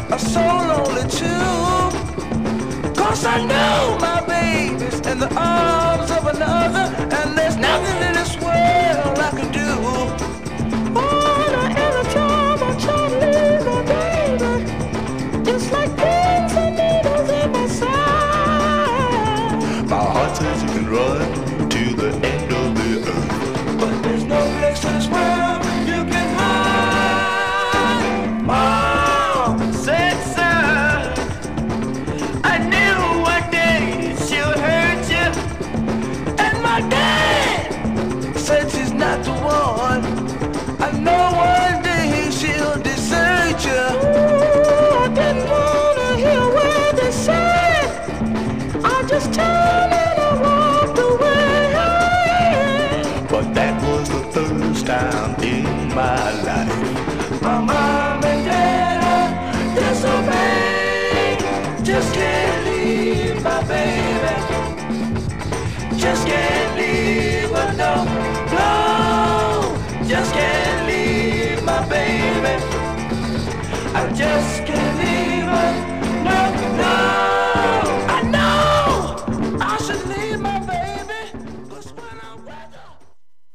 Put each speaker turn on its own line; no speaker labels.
are so lonely too. 'Cause I know my baby's in the arms of another, and there's nothing in this world I can do. Oh, every time I try to leave my baby, it's like pins and needles in my side.
My heart says you can run to the end of the earth,
but there's no place in this world you can hide.
Mom said, son, I knew one day she'll hurt you.
And my dad said she's not the one. I know one day she'll desert you. Ooh, I didn't wanna hear what they said. I just turned and I walked away.
but that was the first time in my life.
My mom and dad are disobeyed. Just can't leave my baby. Just can't leave her, no, no. Just can't leave my baby. I just can't.